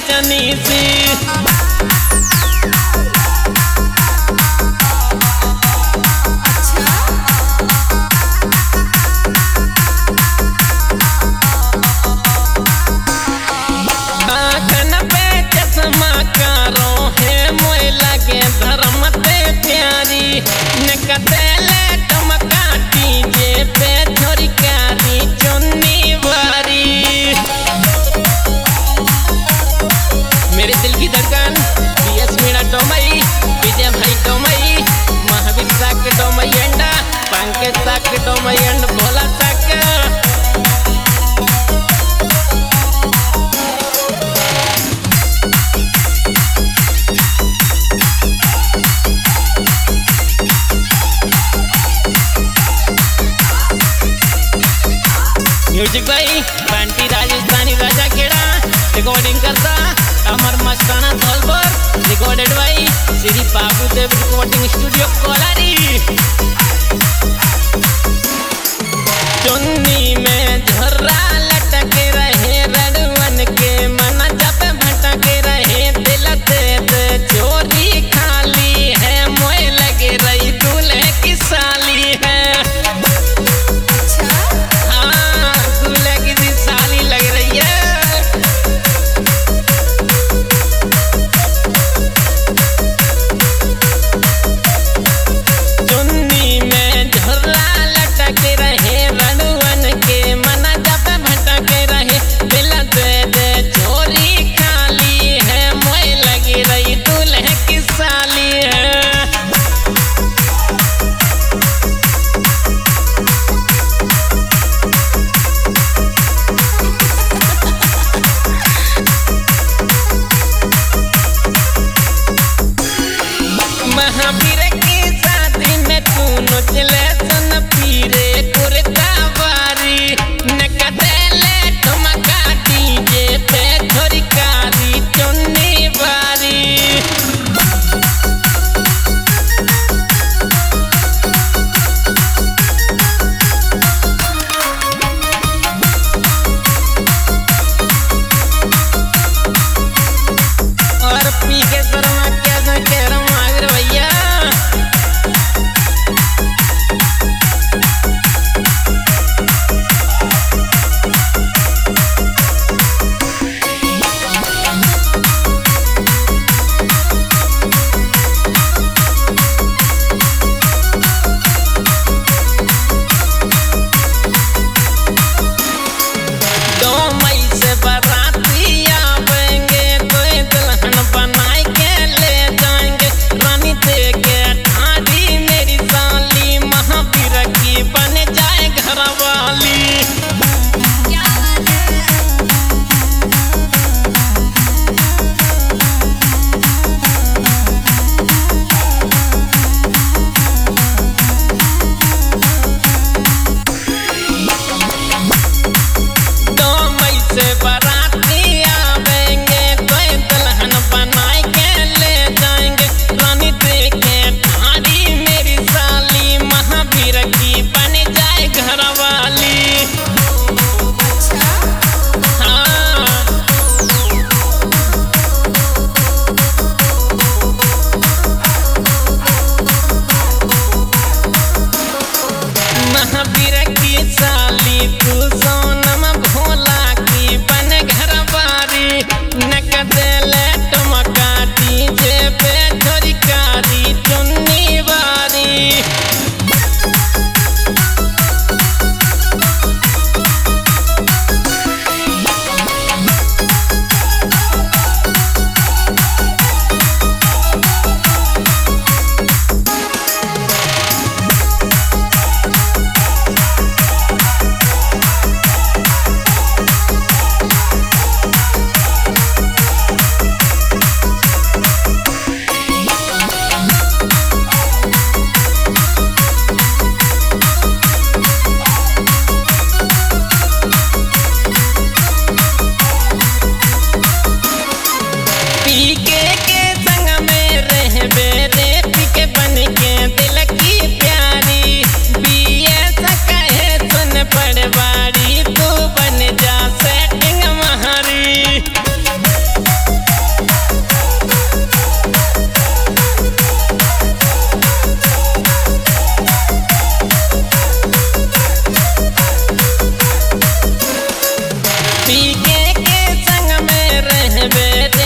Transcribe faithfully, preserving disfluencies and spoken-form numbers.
चनी सी। मेरे दिल की धड़कन बीएस मीणा डोमई, विजय भाई डोमई, महावीर साक डोमई एंड पंकज साक डोमई एंड भोला साक। म्यूजिक भाई बंटी राजस्थानी राजा खेड़ा, रिकॉर्डिंग करता Amar Mastana Dhaulpur, recorded by Shri Babudev recording studio Kolari. चुन्नी में झर्रा लटके रहे रड़वन के मन जब भटके रहे, दिल दे दे चोरी खाली है, मोए लगे रही दूल्हे की साली है। महावीर की शादी में तू नचले सन पीरे कुर्ता वारी, नकदेले ठुमका डीजे पे छोरी कारी चुन्नी वारी। और पी के शर्मा क्या था कह रहा हूँ महावीर भैया। दो मई से बाराती आवेंगे तो दुल्हन बनाए के ले जाएंगे, रानी दे के ठाड़ी मेरी साली, महावीर की बन जाए घर वाली। दो मई से बाराती आवेंगे तो दुल्हन बनाए के ले जाएंगे, रानी दे के ठाड़ी मेरी साली, महावीर की बन जाए घर वाली। हाँ महावीर की साली तू सोनम भोला की बन घर वारी, नकदेले ठुमका डीजे पे छोरी कारी चुन्नी वारी। तेरे